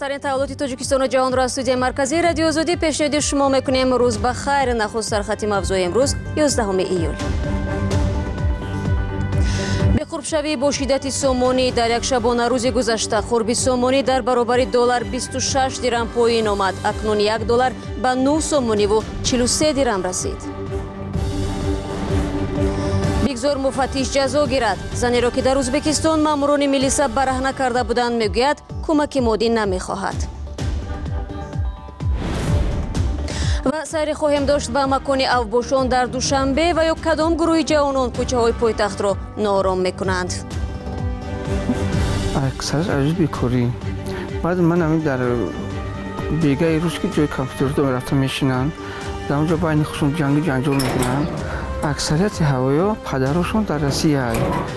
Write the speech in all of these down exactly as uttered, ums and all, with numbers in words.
برترین تحولات تاجیکستان و جهان را از استودیوی مرکزی رادیو آزادی پیشنهاد شما میکنیم. روز بخیر. نخست سرخط موضوع امروز یازدهم ایول. به قرب شوی با شدت سومونی در یک شبانه روز گذشته قرب سومونی در برابر دلار بیست و شش درم پایین آمد. اکنون یک دلار به نه سومونی و چهل و سه درم رسید. بگذار مفتیش جزا گیرد. زنی را که در ازبکستان ماموران میلیسا برهنه کرده بودند میگوید کمک مادی نمیخواهد. و سیر خواهیم داشت به مکان اوباشان در دوشنبه و یا کدام گروه جوانان کوچه های پایتخت را نارام میکنند. اکثر عجیبی کاری. بعد من همین در بیگه روز که جای کامپیوتر دو رفتم میشینن در اونجا بین خودشون جنگ جنجال میکنن. اکثریت هوایا پدرشون در روسیه هست.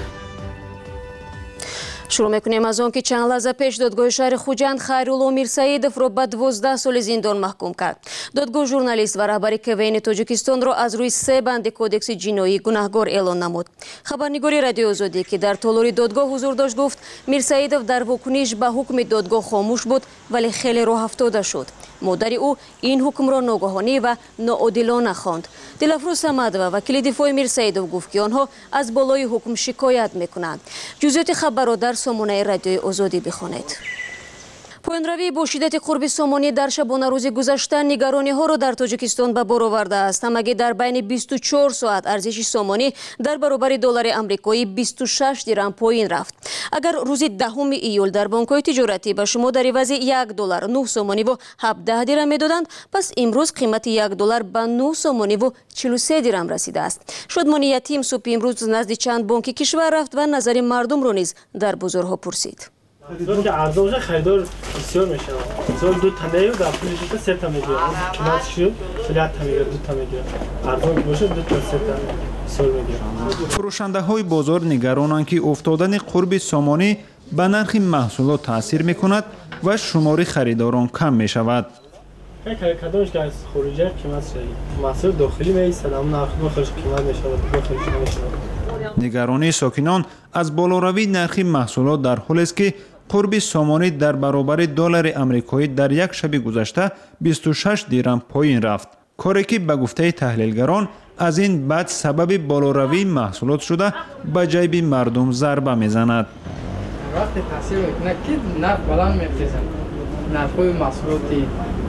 شروع میکنیم از آن که چند لحظه پیش دادگاه شهر خوجند خیرالله میرسعیدов را به دوازده سال زندان محکوم کرد. دادگاه ژورنالیست و رهبر کوین تاجیکستان را از روی سه بند کودکس جنایی گناهکار اعلان نمود. خبرنگاری رادیو آزادی که در تالار دادگاه حضور داشت گفت میرسعیدov در واکنش به حکم دادگاه خاموش بود ولی خیلی راه افتاده شد. مادر او این حکم را ناگهانی و ناعادلانه خواند. دلفروز صمدova وکیل دفاع میرسعیدov گفت که آنها از بالای حکم شکایت میکنند. جزئیات خبر را در سامانه رادیوی آزادی بخوانید. پایان‌روی با شدت قرب سومونی در شبانه روز گذشته نگرانی ها را در تاجیکستان به بار آورده است. همگی در بین بیست و چهار ساعت ارزش سومونی در برابر دلار آمریکایی بیست و شش درم پایین رفت. اگر روز دهم ایول در بانک‌های تجارتی به شما در عوض یک دلار نه سومونی و هفده درم میدادند، پس امروز قیمت یک دلار به نه سومونی و چهل و سه درم رسیده است. شادمانی یتیم صبح امروز نزد چند بانک کشور رفت و نظر مردم را نیز در بازارها پرسید. خریدار که عرضه باشه خریدار بسیار میشه. مثلا دو تا میگه در پولش تا سه تا میگه. قیمتش شد سه تا میگه دو تا میگه. عرضه باشه دو تا سه تا بسیار میگه. فروشنده های بازار نگرانند که افتادن قرب سومونی به نرخ محصولات تاثیر میکند و شمار خریداران کم میشود. یک کدامش که از خارجی قیمت شده. محصول داخلی میایست اما نرخ داخلش قیمت میشود داخلش نمیشود. نگرانی ساکنان از بالاروی نرخ محصولات در حالی است که قرب سومونی در برابر دلار آمریکایی در یک شب گذشته بیست و شش درم پایین رفت. کاری که به گفته تحلیلگران از این بعد سبب بالاروی محصولات شده به جیب مردم ضربه میزند. وقتی تاثیر میکنه که نرخ بلند میفته. نرخ‌های محصولاتی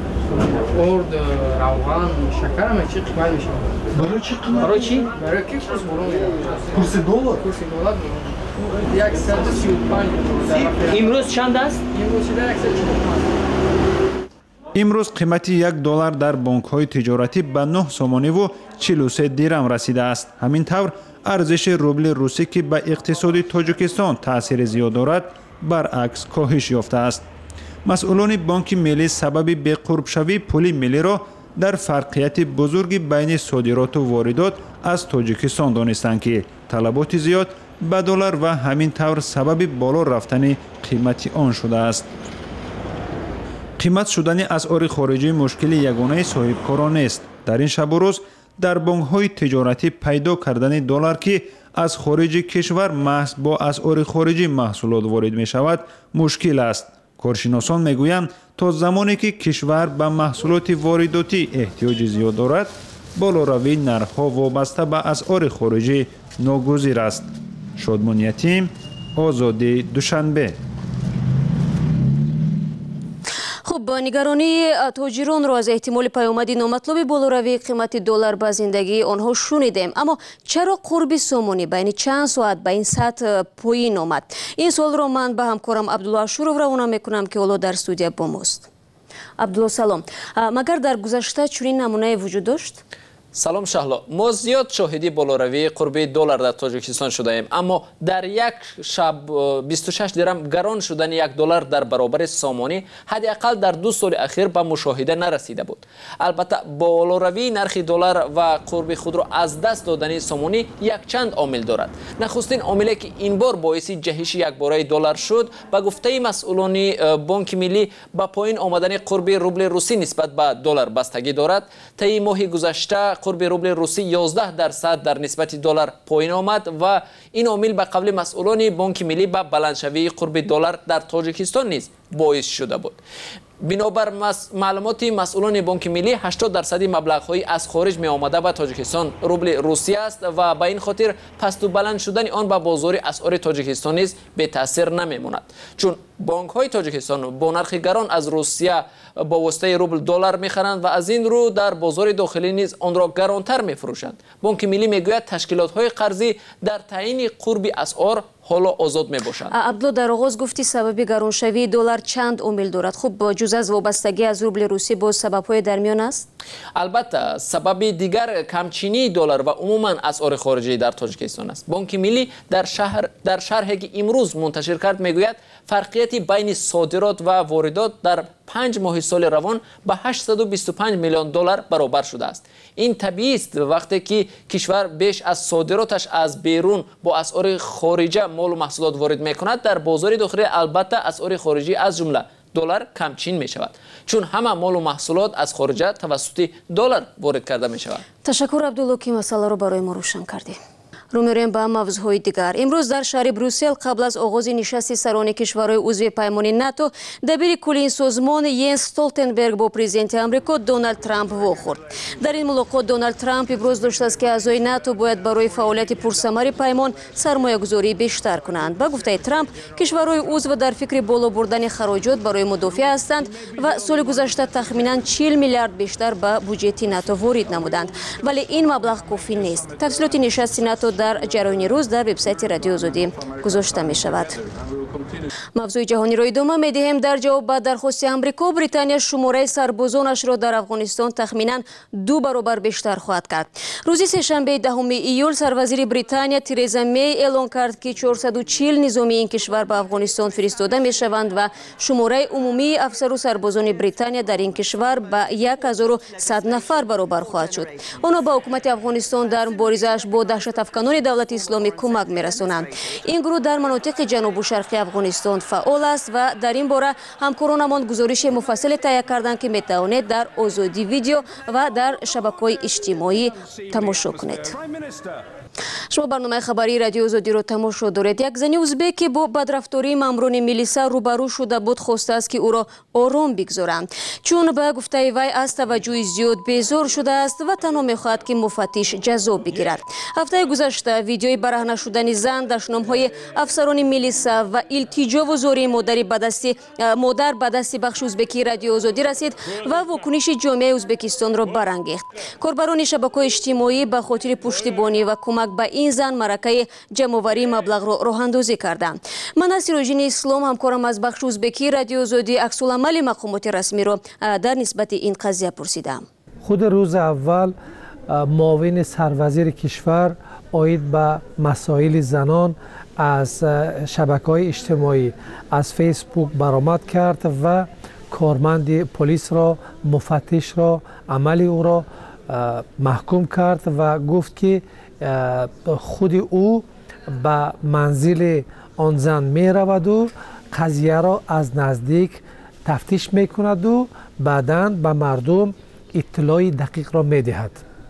ارد، روغن، شکر هم چی قیمت میشه؟ برای چی قیمت؟ برای چی؟ برای کی کورس برون میره؟ کورس دلار؟ کورس دلار صد و سی و پنج. امروز چند است؟ امروز شده صد و چهل و پنج. امروز قیمت یک دلار در بانک‌های تجارتی به نه سومونی و چهل و سه درم رسیده است. همین طور ارزش روبل روسی که به اقتصاد تاجیکستان تاثیر زیاد دارد برعکس کاهش یافته است. مسئولان بانک ملی سبب به قرب شوی پول ملی را در فرقیت بزرگ بین صادرات و واردات از تاجیکستان دانستند که طلبات زیاد به دلار و همین طور سبب بالا رفتن قیمت آن شده است. قیمت شدن اسعار خارجی مشکل یگانه صاحبکاران است. در این شب و روز در بانک‌های تجارتی پیدا کردن دلار که از خارج کشور محض با اسعار خارجی محصولات وارد می شود مشکل است. کارشناسان میگویند تا زمانی که کشور به محصولات وارداتی احتیاج زیاد دارد، بالاروی نرخ‌ها وابسته به اسعار خارجی ناگزیر است. شادمان یتیم، آزادی دوشنبه. خب نگرانی تاجران را از احتمال پیامد نامطلوب بالاروی قیمت دلار به زندگی آنها شنیدیم، اما چرا قرب سومونی بین چند ساعت به این سطح پایین آمد؟ این سوال را من به همکارم عبدالله شورov روانه میکنم که حالا در استودیو با ماست. عبدالله سلام. مگر در گذشته چنین نمونه وجود داشت؟ سلام شهلا. ما زیاد شاهدی بالاروی قرب دلار در تاجیکستان شده ایم، اما در یک شب بیست و شش درم گران شدن یک دلار در برابر سومونی حداقل در دو سال اخیر به مشاهده نرسیده بود. البته بالاروی نرخ دلار و قرب خود را از دست دادن سومونی یک چند عامل دارد. نخستین عاملی که این بار باعث جهش یکباره دلار شد به گفته مسئولان بانک ملی به پایین آمدن قرب روبل روسی نسبت به دلار بستگی دارد. طی ماه گذشته قرب روبل روسی یازده درصد در نسبت دلار پایین آمد و این عامل به قول مسئولان بانک ملی به بلندشوی قرب دلار در تاجیکستان نیز باعث شده بود. بنابر معلومات مسئولان بانک ملی هشتاد درصد مبلغ‌های از خارج می آمده به تاجیکستان روبل روسی است و به این خاطر پست و بلند شدن آن به بازار اسعار تاجیکستان نیز به تاثیر نمیماند، چون بانک‌های تاجیکستان با نرخ گران از روسیه با واسطه روبل دلار می‌خرند و از این رو در بازار داخلی نیز آن را گرانتر می‌فروشند. بانک ملی میگوید تشکیلات‌های قرضی در تعیین قرب اسعار حالا آزاد میباشند. عبدالله در آغاز گفتی سبب گرانشوی دلار چند عامل دارد. خب جز از وابستگی از روبل روسی با سبب‌های در میان است؟ البته سبب دیگر کمچینی دلار و عموما اسعار خارجی در تاجیکستان است. بانک ملی در شهر در شرحی که امروز منتشر کرد میگوید فرقیت بین صادرات و واردات در پنج ماه سال روان به هشتصد و بیست و پنج میلیون دلار برابر شده است. این طبیعی است وقتی که کشور بیش از صادراتش از بیرون با اسعار خارجی مال و محصولات وارد میکند، در بازار داخلی البته اسعار خارجی از جمله دلار کمچین می شود، چون همه مال و محصولات از خارج توسط دلار وارد کرده می شود. تشکر عبدالله که مسئله رو برای ما روشن کردی. رو می‌رویم به موضوعهای دیگر. امروز در شهر بروسل قبل از آغاز نشست سران کشورهای عضو پیمان ناتو دبیر کلی این سازمان ینس استولتنبرگ با پرزیدنت آمریکا دونالد ترامپ واخورد. در این ملاقات دونالد ترامپ ابراز داشت است که اعضای ناتو باید برای فعالیت پرثمر پیمان سرمایه‌گذاری بیشتر کنند. با گفته ترامپ کشورهای عضو در فکر بالا بردن خراجات برای مدافع هستند و سال گذشته تخمیناً چهل میلیارد بیشتر به بودجه ناتو وارد نمودند، ولی این مبلغ کافی نیست. تفصیلات نشست ناتو در جریان روز در وبسایت رادیو آزادی گذاشته می شود. موضوع جهانی را ادامه می دهیم. در جواب به درخواست آمریکا، بریتانیا شماره سربازانش را در افغانستان تخمینا دو برابر بیشتر خواهد کرد. روز سه‌شنبه دهم ایول سروزیر بریتانیا ترزا می اعلام کرد که چهارصد و چهل نظامی این کشور به افغانستان فرستاده می شوند و شماره عمومی افسر و سربازان بریتانیا در این کشور به یک هزار و صد نفر برابر خواهد شد. آنها با حکومت افغانستان در مبارزه‌اش با دهشت افکنان دولت اسلامی کمک می‌رسانند. این گروه در مناطق جنوب و شرقی افغانستان فعال است و در این باره همکارانمان گزارش مفصل تهیه کردند که می‌توانید در آزادی ویدیو و در شبکه‌های اجتماعی تماشا کنید. شما برنامه خبری رادیو آزادی را تماشا دارید. یک زن ازبکی با بدرفتاری ماموران میلیسا روبرو شده بود، خواسته است که او را آرام بگذارند، چون به گفته وی از توجه زیاد بیزار شده است و تنها می‌خواهد که مفتش جزا بگیرد. هفته گذشته ویدیوی برهنه شدن زن در شنامه‌های افسران میلیسا و التجا و زوری مادری به دست مادر به دست بخش ازبکی رادیو آزادی رسید و واکنش جامعه ازبکستان را برانگیخت. کاربران شبکه‌های اجتماعی به خاطر پشتیبانی و کمک به این زن مرکه جمع‌آوری مبلغ را راه اندازی کردند. من نصیرالدین اسلام همکارم از بخش ازبکی رادیو آزادی عکس‌العمل مقامات رسمی را در نسبت این قضیه پرسیدم. خود روز اول معاون سروزیر کشور عاید به مسائل زنان از شبکه‌های اجتماعی از فیسبوک برآمد کرد و کارمند پلیس را مفتش را عمل او را محکوم کرد و گفت که خود او به منزل آن زن می رود و قضیه را از نزدیک تفتیش می کند و بعداً به مردم اطلاع دقیق را می دهد.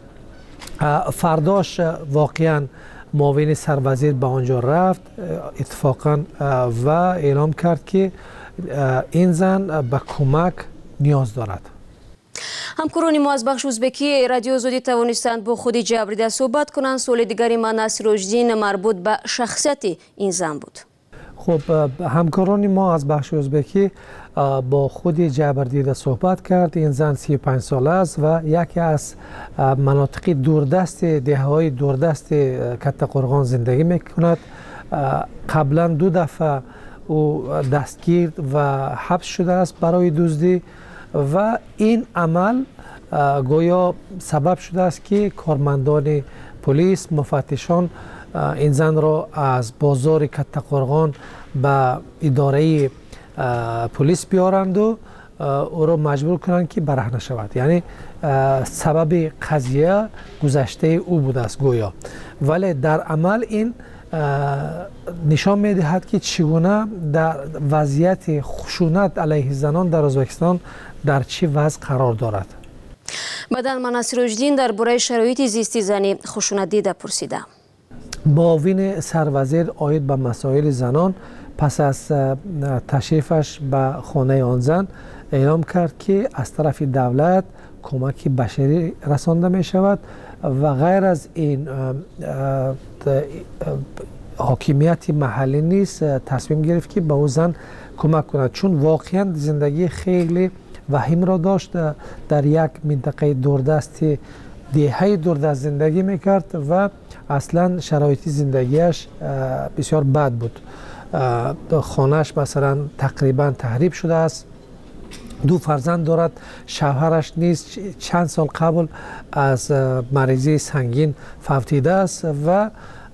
فرداش واقعاً معاون سروزیر به آنجا رفت اتفاقاً و اعلام کرد که این زن به کمک نیاز دارد. همکاران ما از بخش ازبکی رادیو آزادی توانستند با خود جبریده صحبت کنند. سوال دیگری من نصیرالدین مربوط به شخصیت این زن بود. خب همکاران ما از بخش ازبکی با خود جبردیده صحبت کرد. این زن سی و پنج ساله است و یکی از مناطق دوردست دهه‌های دوردست کتقرغان زندگی میکند. قبلا دو دفعه او دستگیر و حبس شده است برای دزدی و این عمل گویا سبب شده است که کارمندان پلیس مفتشان این زن را از بازار کتقرغان به اداره پلیس بیارند و او را مجبور کنند که برهنه شود. یعنی سبب قضیه گذشته او بوده است گویا، ولی در عمل این نشان می‌دهد که چگونه در وضعیت خشونت علیه زنان در ازبکستان در چه وضع قرار دارد. баъдан ман аз сироҷдин дар бораи шароити зисти занӣ хушунатдида пурсидам. معاون سروزیر آید به مسائل زنان پس از تشریفش به خانه آن زن اعلام کرد که از طرف دولت کمک بشری رسانده می شود و غیر از این حاکمیت محلی نیست تصمیم گرفت که به او زن کمک کند، چون واقعا زندگی خیلی وحیم را داشت. در یک منطقه دوردست دهه دوردست زندگی میکرد و اصلا شرایط زندگیش بسیار بد بود. خانهش مثلا تقریبا تخریب شده است، دو فرزند دارد، شوهرش نیست، چند سال قبل از مریضی سنگین فوتیده است و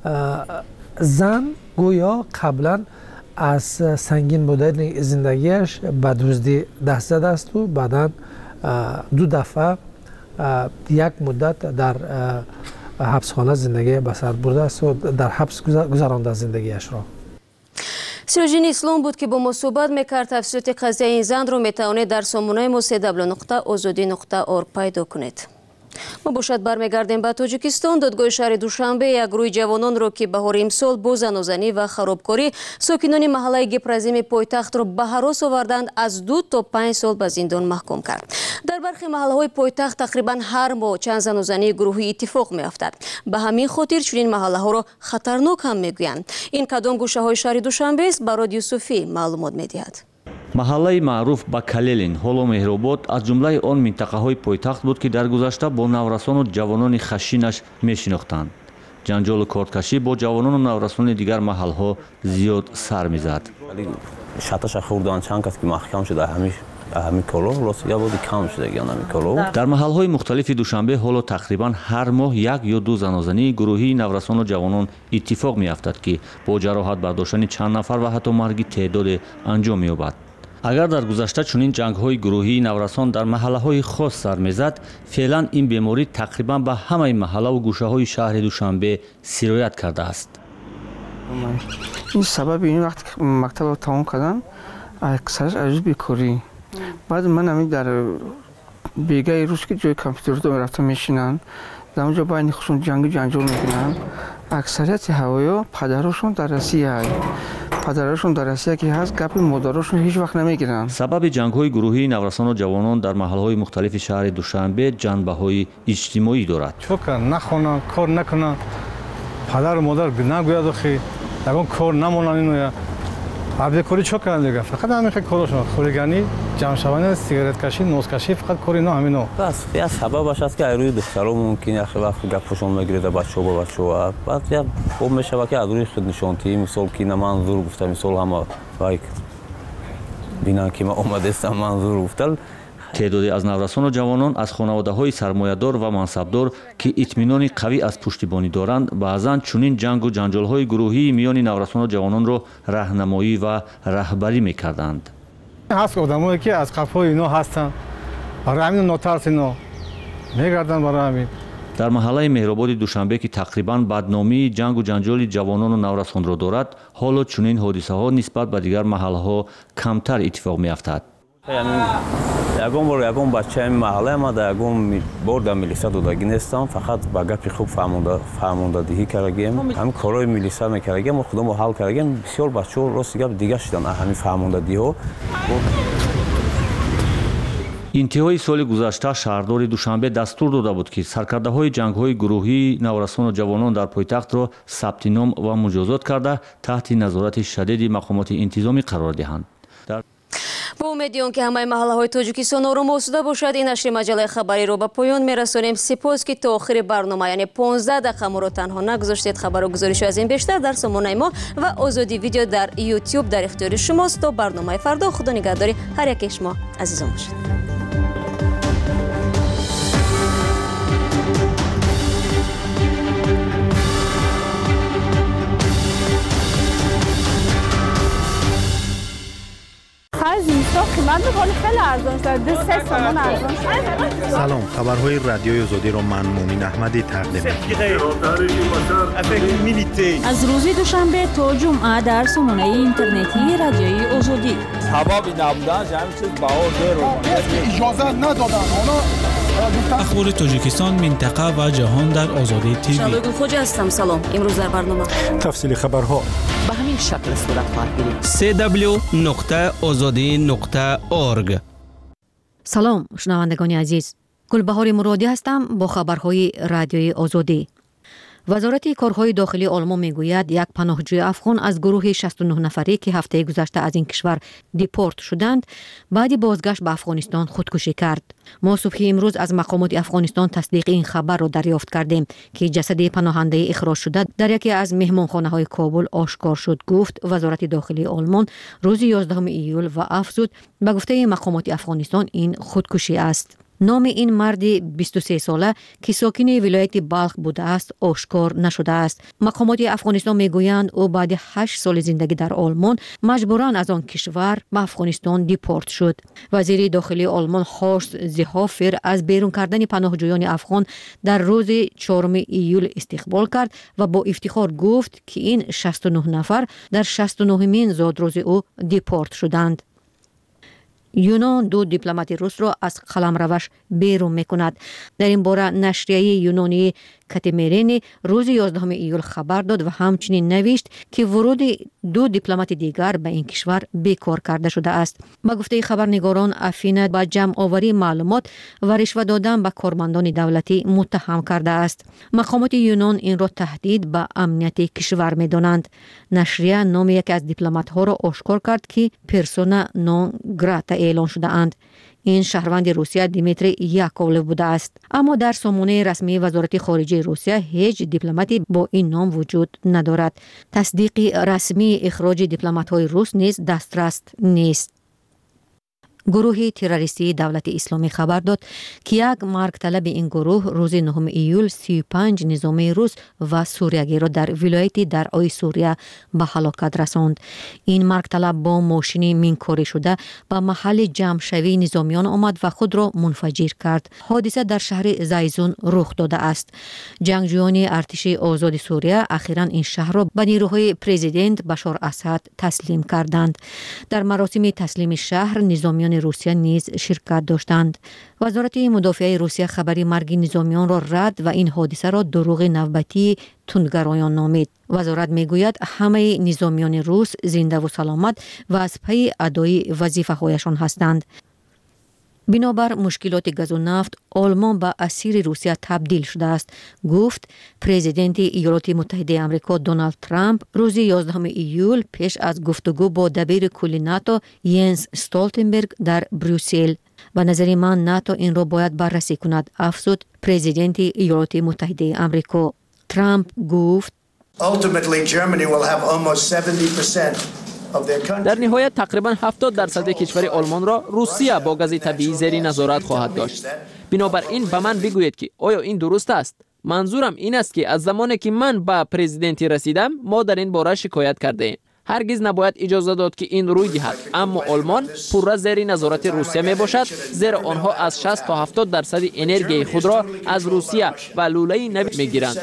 زن گویا قبلا از سنگین بودن زندگیش به دزدی دست زده است و بعدا دو دفعه یک مدت در حبسخانه زندگی به سر برده است و در حبس گذرانده زندگیش را. سیروژین اسلام بود که با ما صحبت میکرد. تفصیلات قضیه این زن رو میتوانید در سامانه ما سی دبلیو نقطه آزادی نقطه اور پیدا کنید. ما باشد برمیگردیم به تاجیکستان. دادگاه شهر دوشنبه یک گروه جوانانро که بهار امسال با زنازنی و خرابکاری ساکنان محله گپرزیم پایتخت را به هراس آوردند از دو تا پنج سال به زندان محکوم کرد. در برخی محله‌های پایتخت تقریبا هر ماه چند زنازنی گروهی اتفاق می‌افتد. به همین خاطر چنین محله‌ها را خطرناک هم میگویند. این کدام گوشه‌های شهر دوشنبه است؟ برای یوسفی معلومات می‌دهد. маҳаллаи маъруф ба Калелин ҳоло меҳробод аз ҷумлаи он минтақаҳои пойтахт буд ки дар гузашта бо наврасону ҷавонони хашинаш мешинохтанд. ҷанҷолу корткашӣ бо ҷавонону наврасони дигар маҳалҳо зиёд сар мезад. шаташа хурдан чанд кас ки маҳкам шуда ҳамин коло рост я боди кам шуда ягон ҳамин коло. дар маҳалҳои мухталифи душанбе ҳоло тақрибан ҳар моҳ як ё ду занозании гурӯҳии наврасону ҷавонон иттифоқ меафтад ки бо ҷароҳат бардоштани чанд нафар ва ҳатто марги теъдоде анҷом меёбад. агар дар гузашта чунин ҷангҳои гурӯҳии наврасон дар маҳаллаҳои хос сар мезад, феълан ин беморӣ тақрибан ба ҳамаи маҳаллаву гӯшаҳои шаҳри душанбе сироят кардааст. ин сабаби ин вақте ки мактабро тамом кардам аксараш аз бекорӣ. баъд ман ҳамин дар бегаи рӯз ки ҷои компютердо мерафтам мешинанд, дар онҷо байни худшон ҷангу ҷанҷол мекунанд. аксарияти ҳавоё падарошон дар Россия падарошон дар Россия ки ҳаст, гапи модарошон ҳеҷ вақт намегиранд. сабаби ҷангҳои гурӯҳии наврасону ҷавонон дар маҳалҳои мухталифи шаҳри душанбе ҷанбаҳои иҷтимоӣ дорад. чока нахонанд, кор накунанд, падару модар нагӯяд охи ягон кор намонанд. иноя абдекорӣ чо карданд дига, фақат ҳамин хел корашон хӯриганӣ, ҷамъшаванӣ, сигареткашӣ, нозкашӣ, фақат кори ино ҳамино. бас я сабабаш аст ки аз рӯи духтаро мумкин яхе вақт гапошон мегирад бачаҳо ба бачаҳо. баъд я хуб мешавад ки аз рӯи худнишонтӣ мисол ки на ман зур гуфта, мисол ҳама вай бинанд ки ман омадестам ман зур гуфтал. теъдоде аз наврасону ҷавонон аз хонаводаҳои сармоядор ва мансабдор ки итминони қавӣ аз пуштибонӣ доранд, баъзан чунин ҷангу ҷанҷолҳои гурӯҳии миёни наврасону ҷавононро раҳнамоӣ ва раҳбарӣ мекарданд. ҳаст одамое ки аз қафҳои ино ҳастанд, барои ҳамин нотарс ино мегарданд. барои ҳамин дар маҳаллаи меҳрободи душанбе ки тақрибан бадномии ҷангу ҷанҷоли ҷавонону наврасонро дорад, ҳоло чунин ҳодисаҳо нисбат ба дигар маҳалҳо камтар иттифоқ меафтад. ягон бор ягон бачаи маҳаллаи ма дар ягон бор дар милиса додагӣ нестам, фақат ба гапи хуб фаҳмондадиҳӣ кардагем, ҳамин корҳои милиса мекардагем, худомо ҳал кардагем. бисёр бачаҳо рости гап дига шудан ҳамин фаҳмондадиҳо. интиҳои соли гузашта шаҳрдори душанбе дастур дода буд ки саркардаҳои ҷангҳои гурӯҳии наврасону ҷавонон дар пойтахтро сабти ном ва муҷозот карда таҳти назорати шадиди мақомоти интизомӣ қарор диҳанд. با امید که همه محله های تاجیکستان آرام و آسوده باشد. این نشر مجله خبری رو به پایان میرسانیم. سپاس که تا آخر برنامه یعنی پانزده دقیقه ما رو تنها نگذاشتید. خبر و گزارش از این بیشتر در سامانه ما و آزادی ویدیو در یوتیوب در اختیار شماست. تا برنامه فردا خدا نگهداری هر یک شما عزیزان باشید. قیمت خیلی خیلی ارزان شد. دو سه تومان ارزان شد. سلام، خبرهای رادیوی آزادی را من مومین احمدی تقدیم می‌کنم. از روز دوشنبه تا جمعه در سامانه اینترنتی رادیوی آزادی. حبابی نبودن همین چیز باور داره. اجازه ندادن. حالا اخبار تاجیکستان، منطقه و جهان در آزادی تیوی. شادو خوجا هستم. سلام. امروز در برنامه تفصیل خبرها به همین شکل صورت خواهد گرفت. سی دبلیو نقطه آزادی نقطه اورگ. سلام شنوندگان عزیز. گلبهار مرادی هستم با خبرهای رادیوی آزادی. وزارت کارهای داخلی آلمان میگوید یک پناهجوی افغان از گروه شصت و نه نفری که هفته گذشته از این کشور دیپورت شدند بعد بازگشت به افغانستان خودکشی کرد. ما صبح امروز از مقامات افغانستان تصدیق این خبر را دریافت کردیم که جسد پناهنده اخراج شده در یکی از مهمانخانه‌های کابل آشکار شد، گفت وزارت داخلی آلمان روز یازدهم ایول و افزود به گفته مقامات افغانستان این خودکشی است. نام این مرد بیست و سه ساله که ساکن ولایت بلخ بوده است آشکار نشده است. مقامات افغانستان میگویند او بعد هشت سال زندگی در آلمان مجبوراً از آن کشور به افغانستان دیپورت شد. وزیر داخلی آلمان هورست زیهوفر از بیرون کردن پناهجویان افغان در روز چهارم ایول استقبال کرد و با افتخار گفت که این شصت و نه نفر در شصت و نهمین زادروز او دیپورت شدند. یونان دو دیپلمات روس را از قلمروش بیرون میکند. در این باره نشریه یونانی کاتیمرین روز یازدهم ایول خبر داد و همچنین نوشت که ورود دو دیپلمات دیگر به این کشور بیکار کرده شده است. با گفته خبرنگاران افینا با جمع آوری معلومات و رشوه دادن به کارمندان دولتی متهم کرده است. مقامات یونان این را تهدید به امنیت کشور میدانند. نشریه نام یکی از دیپلمات ها را آشکار کرد که پرسونا نون گراتا اعلان شده اند. این شهروند روسیه دیمیتری یاکوولو بوده است، اما در سامانه رسمی وزارت خارجه روسیه هیچ دیپلماتی با این نام وجود ندارد. تصدیق رسمی اخراج دیپلمات‌های روس نیز دسترس نیست. گروه تروریستی دولت اسلامی خبر داد که یک مرگ طلب این گروه روز نهم ایول سی و پنج نظامی روس و سوریایی را در ولایت درعای سوریه به هلاکت رساند. این مرگ طلب با ماشین مینکاری شده به محل جمع شوی نظامیان آمد و خود را منفجر کرد. حادثه در شهر زایزون رخ داده است. جنگجویان ارتش آزاد سوریه اخیراً این شهر را به نیروهای پرزیدنت بشار اسد تسلیم کردند. در مراسم تسلیم شهر نظامیان روسیه نیز شرکت داشتند. وزارت مدافعه روسیه خبری مرگ نظامیان را رد و این حادثه را دروغ نوبتی تندگرایان نامید. وزارت میگوید همه نظامیان روس زنده و سلامت و از پی ادای وظیفه هایشان هستند. بنابر مشکلات گاز و نفت آلمان به اسیر روسیه تبدیل شده است، گفت پرزیدنت ایالات متحده آمریکا دونالد ترامپ روز یازدهم ایول پیش از گفتگو با دبیر کل ناتو ینس استولتنبرگ در بروکسل. به نظر من ناتو این را باید بررسی کند، افزود پرزیدنت ایالات متحده آمریکا. ترامپ گفت Ultimately Germany will have almost seventy percent در نهایت تقریبا هفتاد درصد کشور آلمان را روسیه با گاز طبیعی زیر نظارت خواهد داشت. بنابراین به من بگویید که آیا این درست است؟ منظورم این است که از زمانی که من به پرزیدنتی رسیدم ما در این باره شکایت کرده ایم. هرگز نباید اجازه داد که این روی دهد، اما آلمان پورا زیر نظارت روسیه می باشد، زیرا آنها از شصت تا هفتاد درصد انرژی خود را از روسیه و لوله نفت می گیرند.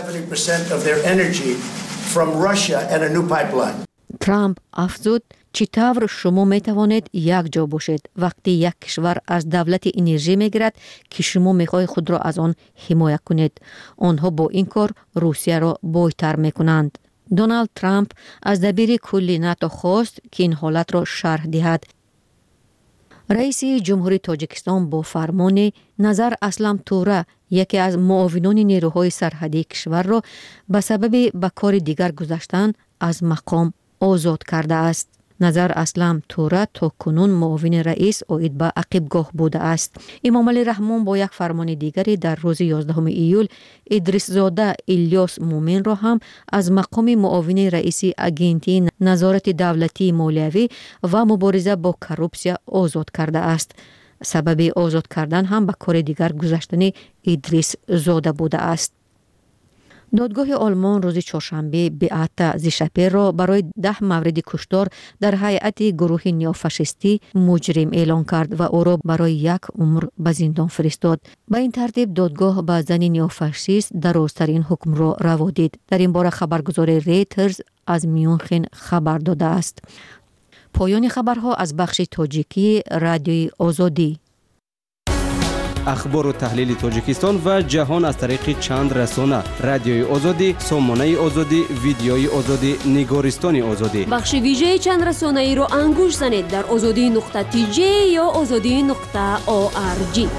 ترامپ افزود چطور شما می توانید یک جا باشید وقتی یک کشور از دولت انرژی می گیرد که شما می خواهید خود را از آن حمایت کنید. آنها با این کار روسیه را بایتر می کنند. دونالد ترامپ از دبیر کل ناتو خواست که این حالت را شرح دهد. رئیس جمهوری تاجیکستان با فرمان نظر اسلم توره یکی از معاونان نیروهای سرحدی کشور را به سبب به کار دیگر گذاشتن از مقام آزاد کرده است. نظر اسلم توره تا کنون معاون رئیس عاید به عقبگاه بوده است. امام علی رحمان با یک فرمان دیگری در روز یازدهم ایول ادریس زاده الیاس مومن را هم از مقام معاون رئیس اگنتی نظارت دولتی مالیوی و مبارزه با کروپسیا آزاد کرده است. سبب آزاد کردن هم به کار دیگر گذاشتن ادریس زاده بوده است. دادگاه آلمان روز چهارشنبه بیعت زیشپر را برای ده مورد کشتار در هیئت گروه نیوفاشیستی مجرم اعلان کرد و او را برای یک عمر به زندان فرستاد. به این ترتیب دادگاه به زن نیوفاشیست درازترین حکم را روا دید. در این باره خبرگزار ریترز از میونخن خبر داده است. پایان خبرها از بخش تاجیکی رادیوی آزادی. اخبار و تحلیل تاجیکستان و جهان از طریق چند رسانه: رادیوی آزادی، سامانه آزادی، ویدیوی آزادی، نگارستان آزادی. بخش ویژه چند رسانه ای را انگوش زنید در آزادی نقطه تی جی یا آزادی نقطه او آر جی.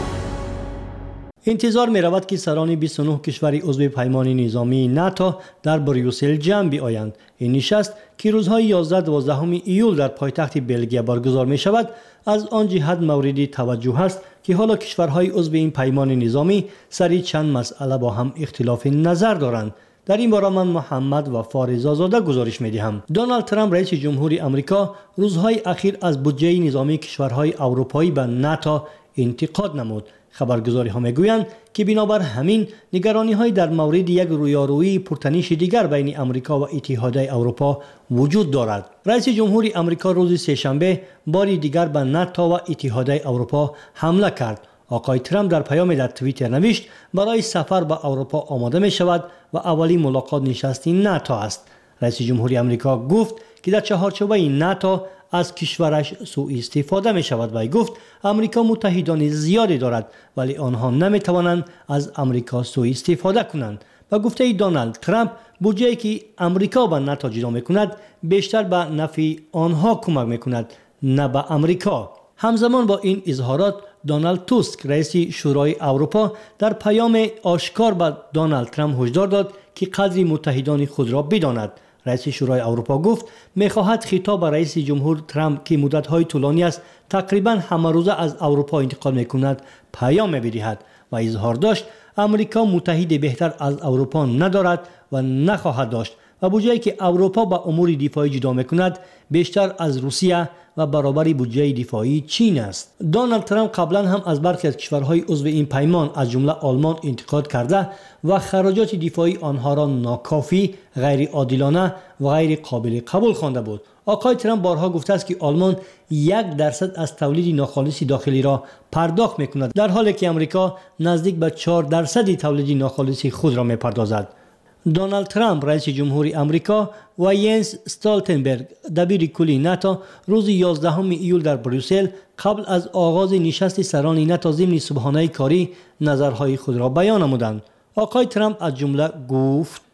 انتظار می رود که سران بیست و نه کشور عضو پیمان نظامی ناتو در بریوسل جمع بیایند. این نشست که روزهای یازده و دوازده ایول در پایتخت بلژیک برگزار می شود از آن جهت مورد توجه است که حالا کشورهای عضو این پیمان نظامی سر چند مسئله با هم اختلاف نظر دارند. در این باره من محمد و فارز آزاده گزارش می دهم. دونالد ترامپ رئیس جمهوری آمریکا روزهای اخیر از بودجه نظامی کشورهای اروپایی به ناتو انتقاد نمود. خبرگزاری ها میگویند که بنابر همین نگرانی های در مورد یک رویارویی پرتنش دیگر بین امریکا و اتحادیه اروپا وجود دارد. رئیس جمهوری آمریکا روز سه‌شنبه باری دیگر به ناتو و اتحادیه اروپا حمله کرد. آقای ترامپ در پیام در توییتر نوشت برای سفر به اروپا آماده می شود و اولین ملاقات نشستی ناتو است. رئیس جمهوری آمریکا گفت که در چهارچوبه ناتو از کشورش سوء استفاده می شود و گفت امریکا متحدان زیادی دارد ولی آنها نمی توانند از امریکا سوء استفاده کنند. و گفته دونالد ترامپ بودجه‌ای که امریکا به ناتو جدا می کند بیشتر به نفع آنها کمک می کند نه به امریکا. همزمان با این اظهارات دونالد توسک رئیس شورای اروپا در پیام آشکار به دونالد ترامپ هشدار داد که قدر متحدان خود را بداند. رئیس شورای اروپا گفت می‌خواهد خطاب به رئیس جمهور ترامپ که مدت‌های طولانی است تقریباً همه روزه از اروپا انتقاد می‌کند پیام بدهد و اظهار داشت امریکا متحد بهتر از اروپا ندارد و نخواهد داشت و بودجه‌ای که اروپا با امور دفاعی جدا می‌کند بیشتر از روسیه و برابر بودجه دفاعی چین است. دونالد ترامپ قبلا هم از برخی از کشورهای عضو این پیمان از جمله آلمان انتقاد کرده و خراجات دفاعی آنها را ناکافی، غیر عادلانه و غیر قابل قبول خوانده بود. آقای ترامپ بارها گفته است که آلمان یک درصد از تولید ناخالص داخلی را پرداخت می‌کند در حالی که امریکا نزدیک به چهار درصد تولید ناخالص خود را می‌پردازد. دونالد ترامپ رئیس جمهوری آمریکا و ینس استالتنبرگ دبیر کلی ناتو روز یازدهم ایول در بریوسل قبل از آغاز نشست سران ناتو ضمن صبحانه کاری نظرهای خود را بیان نمودند. آقای ترامپ از جمله گفت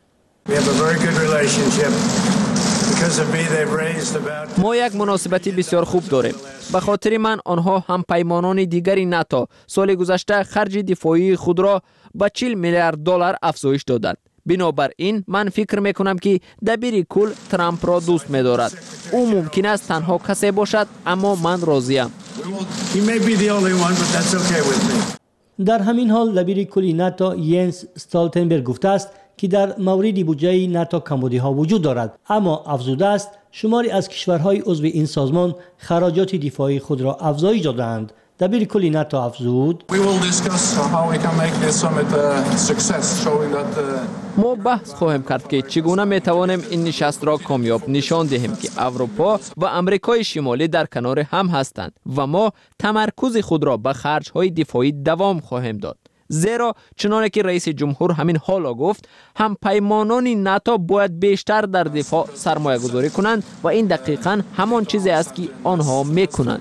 ما یک مناسبتی بسیار خوب داریم. به خاطر من آنها هم پیمانان دیگری ناتو سال گذشته خرج دفاعی خود را به چهل میلیارد دلار افزایش دادند. بنابراین من فکر میکنم که دبیر کل ترامپ را دوست می‌دارد. او ممکن است تنها کسی باشد اما من راضیم. در همین حال دبیر کل ناتو ینس استالتنبرگ گفته است که در مورد بودجه ناتو کمبودی‌ها وجود دارد اما افزوده است شماری از کشورهای عضو این سازمان خراجات دفاعی خود را افزایش دادند. دبیر کل ناتو افزود ما بحث خواهیم کرد که چگونه می توانیم این نشست را کامیاب نشان دهیم که اروپا و امریکای شمالی در کنار هم هستند و ما تمرکز خود را به خرج های دفاعی دوام خواهیم داد. زیرا چنانه که رئیس جمهور همین حالا گفت هم پیمانان ناتو باید بیشتر در دفاع سرمایه گذاری کنند و این دقیقاً همان چیزی است که آنها میکنند.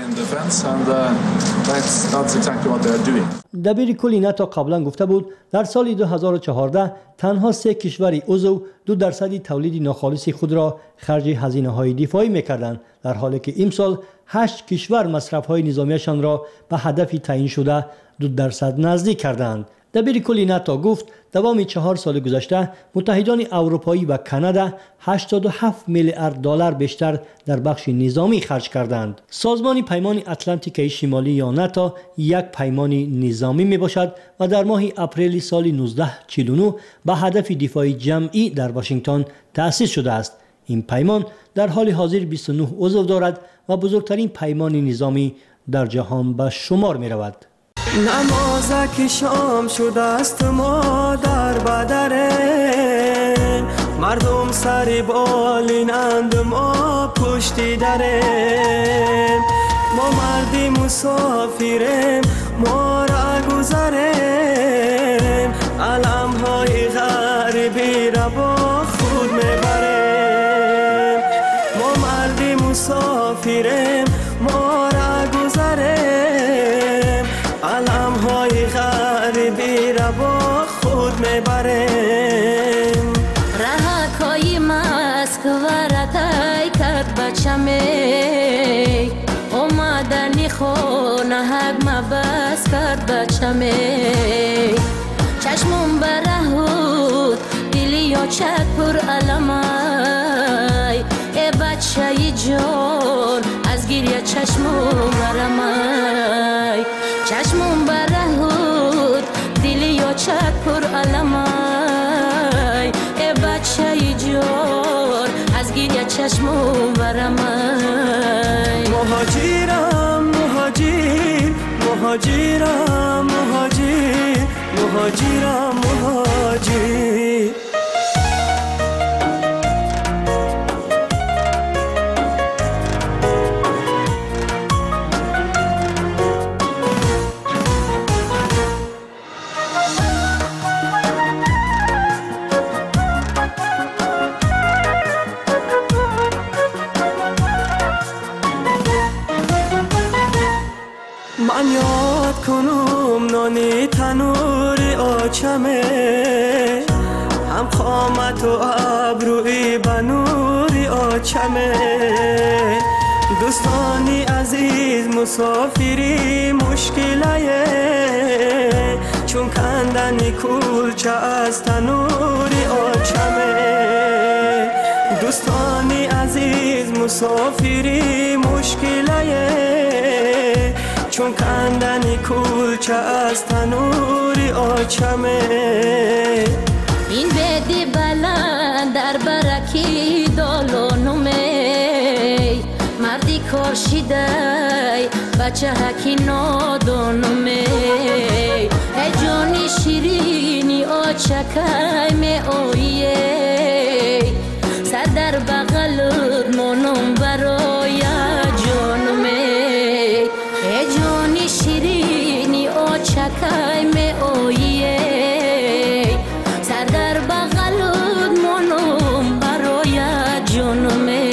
دبیر کل ناتو قبلا گفته بود در سال دو هزار و چهارده تنها سه کشور عضو دو درصد تولید ناخالص خود را خرج هزینه های دفاعی میکردند در حالی که امسال هشت کشور مصرف های نظامیشان را به هدف تعیین شده دو درصد نزدیک کردند. دبیر کل ناتو گفت دوام چهار سال گذشته متحدان اروپایی و کانادا هشتاد و هفت میلیارد دلار بیشتر در بخش نظامی خرج کردند. سازمان پیمان اتلانتیک شمالی یا ناتو یک پیمان نظامی می باشد و در ماه اپریل سال نوزده چهل و نه به هدف دفاعی جمعی در واشنگتن تأسیس شده است. این پیمان در حال حاضر بیست و نه عضو دارد و بزرگترین پیمان نظامی در جهان به شمار می رود. نمازک شام شده است مادر بدره مردم سری بالینند ما پشتی دره ما مردی مسافریم ما را گذریم علم های غریبی را با خود میبریم ما مردی مسافریم ما را گذریم علم های غریبی را با خود میبریم. رهکای مسکورتای کرد بچمی، اومدنی خونه حق مبس کرد بچمی. چشمون برهود دلی یا چک پر علمای، ای بچه جان از گریه چشمون برمای. چشمون برهود دلی یا چک پر علمای، ای بچه جان از گریه چشمون برمای. مهاجرم مهاجر مهاجرم مهاجر مهاجرم مهاجر. من یاد کنم نانی تنوری آچمه، هم قامت و ابروی بنوری آچمه. دوستانی عزیز مسافری مشکلیه، چون کندنی کلچه از تنوری آچمه. دوستانی عزیز مسافری مشکلیه، چون کندنی کلچه از تنوری آچمه. این بدی بلند در برکی دالانومی، مردی کارشیدای بچه حکی نادانومی. ای جانی شیرینی آچکای می آیه، سر در بغلت مانم برای جانومی. ای جانی شیرینی آچکای می آیه، سر در بغلت مانم برای جانومی.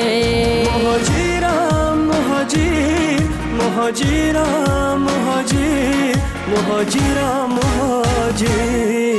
مهاجرم مهاجر مهاجرم مهاجر مهاجرم مهاجر.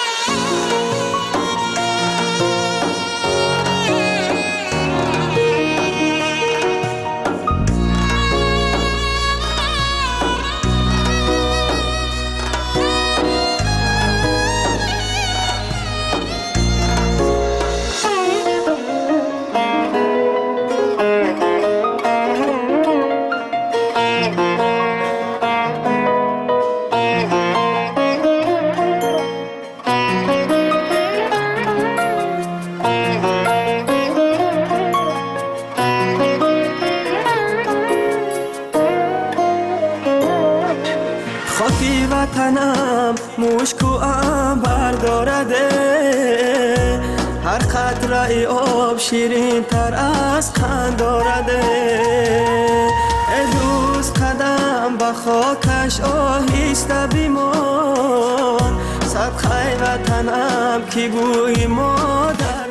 خاکی وطنم مشک و عنبر دارده، هر قطره آب شیرین تر از قند دارده. امروز قدم به خاکش آهسته بیمان، صدقه وطنم که بوی مادر.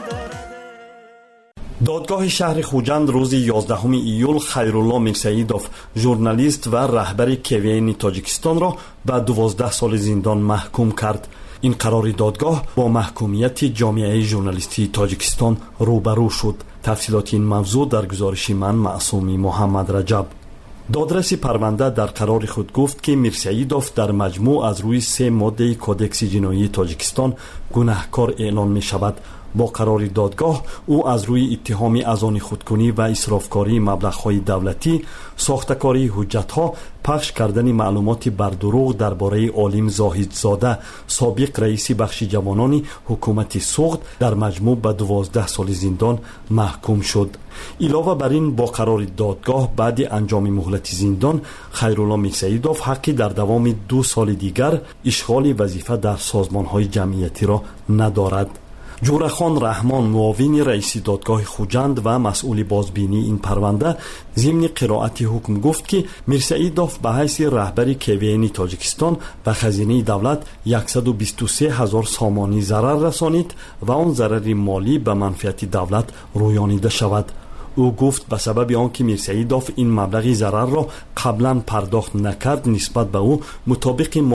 دادگاه شهر خوجند روز یازدهم ایول خیرالله میرسعیدوف ژورنالیست و رهبر کوین تاجیکستان را به دوازده سال زندان محکوم کرد. این قرار دادگاه با محکومیت جامعه ژورنالیستی تاجیکستان روبرو شد. تفصیلات این موضوع در گزارش من معصومی محمد رجب. دادرس پرونده در قرار خود گفت که میرسعیدوف در مجموع از روی سه ماده کودکس جنایی تاجیکستان گناهکار اعلان می شود. با قرار دادگاه او از روی اتهام از آن خودکنی و اسرافکاری مبلغ‌های دولتی، ساختکاری حجت‌ها، پخش کردن معلومات بر دروغ درباره عالم زاهدزاده سابق رئیس بخش جوانان حکومت سوخت در مجموع به دوازده سال زندان محکوم شد. علاوه بر این با قرار دادگاه بعد انجام مهلت زندان خیرالله میرسعیدوف حقی در دوام دو سال دیگر اشغال وظیفه در سازمان‌های جمعیتی را ندارد. جورخان رحمان معاون رئیس دادگاه خوجند و مسئول بازبینی این پرونده ضمن قرائت حکم گفت که میرسعیدوف به حیث رهبر کوین تاجیکستان و خزینه دولت صد و بیست و سه هزار سامانی ضرر رسانید و آن ضرر مالی به منفعت دولت رویانیده شود. او گفت به سبب آنکه میرسعیدوف این مبلغ ضرر را قبلا پرداخت نکرد، نسبت به او مطابق